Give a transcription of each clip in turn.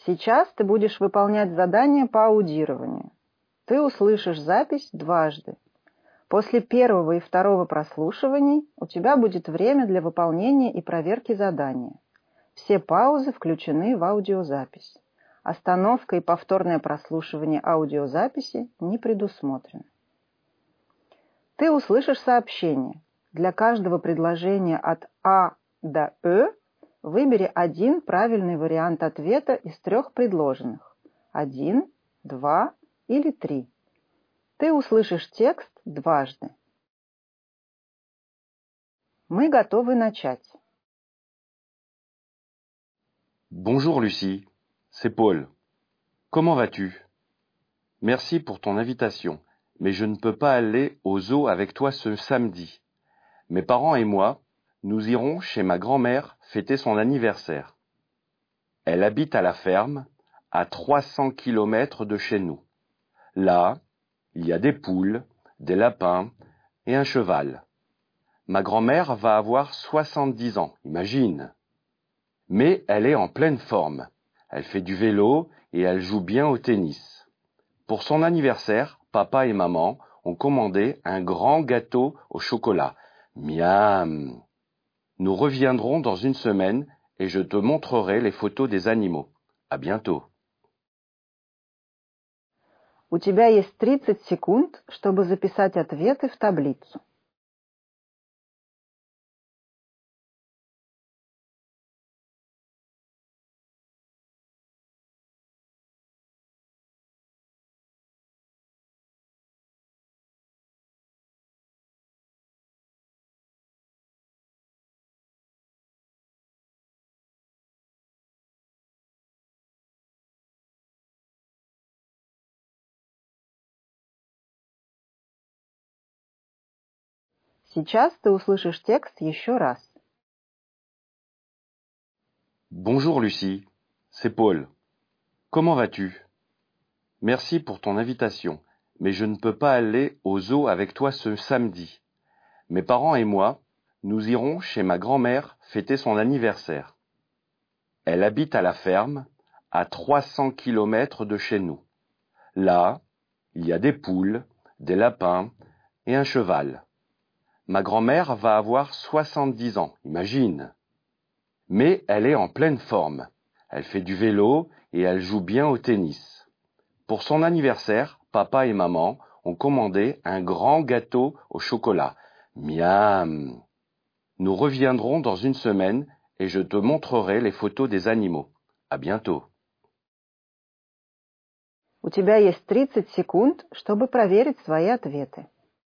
Сейчас ты будешь выполнять задание по аудированию. Ты услышишь запись дважды. После первого и второго прослушиваний у тебя будет время для выполнения и проверки задания. Все паузы включены в аудиозапись. Остановка и повторное прослушивание аудиозаписи не предусмотрены. Ты услышишь сообщение. Для каждого предложения от А до Ö выбери один правильный вариант ответа из 3 предложенных. 1, 2 или 3. Ты услышишь текст дважды. Мы готовы начать. Bonjour Lucie, c'est Paul. Comment vas-tu? Merci pour ton invitation, mais je ne peux pas aller au zoo avec toi ce samedi. Mes parents et moi, nous irons chez ma grand-mère fêter son anniversaire. Elle habite à la ferme, à 300 kilomètres de chez nous. Là, il y a des poules, des lapins et un cheval. Ma grand-mère va avoir 70 ans, imagine. Mais elle est en pleine forme. Elle fait du vélo et elle joue bien au tennis. Pour son anniversaire, papa et maman ont commandé un grand gâteau au chocolat. Miam! Nous reviendrons dans une semaine et je te montrerai les photos des animaux. À bientôt. У тебя есть 30 секунд, чтобы записать ответы в таблицу. Сейчас ты услышишь текст еще раз. Bonjour Lucie, c'est Paul. Comment vas-tu? Merci pour ton invitation, mais je ne peux pas aller au zoo avec toi ce samedi. Mes parents et moi, nous irons chez ma grand-mère fêter son anniversaire. Elle habite à la ferme, à 300 kilomètres de chez nous. Là, il y a des poules, des lapins et un cheval. Ma grand-mère va avoir 70 ans, imagine. Mais elle est en pleine forme. Elle fait du vélo et elle joue bien au tennis. Pour son anniversaire, papa et maman ont commandé un grand gâteau au chocolat. Miam! Nous reviendrons dans une semaine et je te montrerai les photos des animaux. À bientôt. У тебя есть 30 секунд, чтобы проверить свои ответы.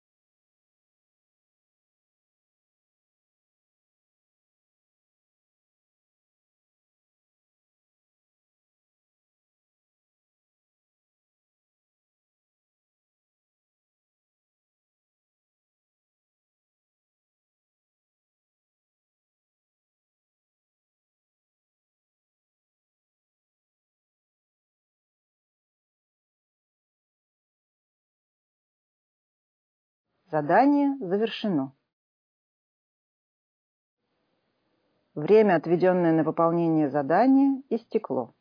Задание завершено. Время, отведенное на выполнение задания, истекло.